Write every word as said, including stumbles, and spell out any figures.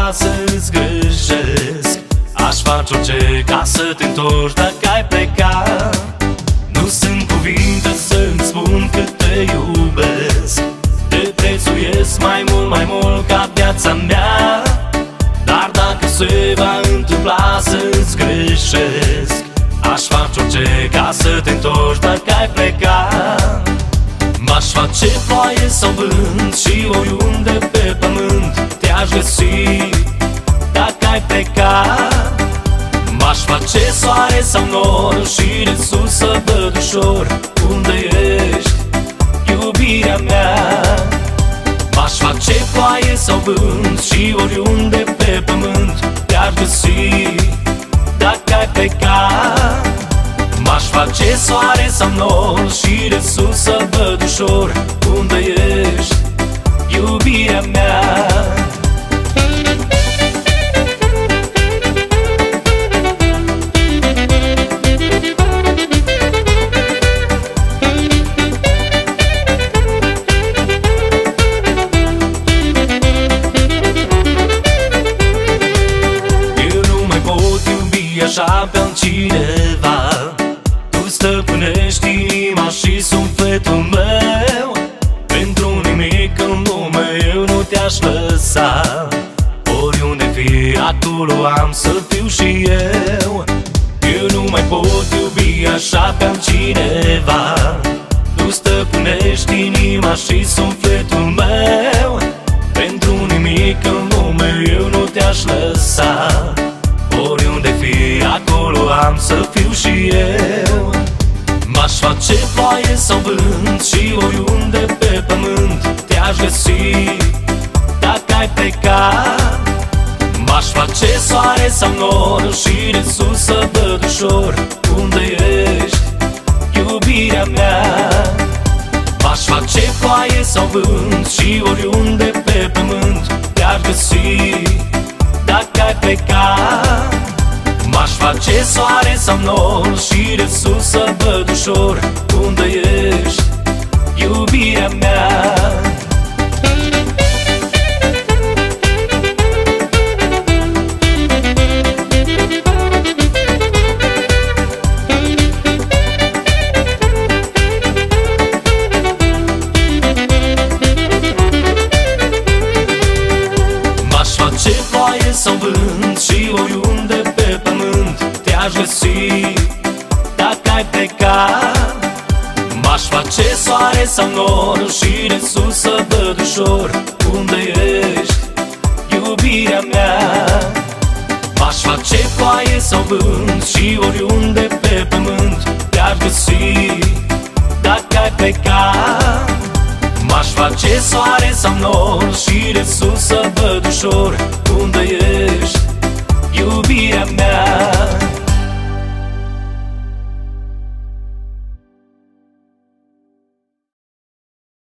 vrea să-ți greșesc. Aș face orice ca să te întorci dacă ai pleca. Nu sunt cuvinte să-ți spun că te iubesc. Te prețuiesc mai mult, mai mult ca viața mea. Dar dacă se va întâmpla să-ți greșesc, aș face orice ca să te întorci dacă ai pleca. M-aș face ploaie sau vânt și oriunde pe pământ te-aș găsi dacă ai pleca. M-aș face soare sau nor și de sus să văd ușor unde ești, iubirea mea. M-aș face ploaie sau vânt și oriunde pe pământ te-aș găsi dacă ai pleca. M-aș face soare sau nor și de sus să văd ușor unde ești, iubirea mea. Eu nu mai pot iubi așa pe altcineva. Tu stăpânești inima și sufletul meu. Pentru nimic în lume eu nu te-aș lăsa. Oriunde fii, acolo am să fiu și eu. Eu nu mai pot iubi așa pe altcineva. Tu stăpânești inima și sufletul meu. Pentru nimic în lume eu nu te-aș lăsa. Oriunde fii, acolo am să fiu și eu. M-aș face ploaie sau vânt și oriunde pe pământ te-aș găsi dacă ai pleca. M-aș face soare sau nor și de sus să văd ușor unde ești, iubirea mea. M-aș face ploaie sau vânt și oriunde pe pământ te-aș găsi dacă ai pleca. M-aș face soare sau nor și de sus să văd ușor unde ești, iubirea mea. M-aș face ploaie sau vânt și oriunde pe pământ te-aș găsi dacă ai pleca. M-aș face soare sau nor și de sus să văd ușor unde ești, iubirea mea. M-aș face ploaie sau vânt și oriunde pe pământ te-aș găsi dacă ai pleca. M-aș face soare sau nor și de sus să văd ușor unde ești, iubirea mea.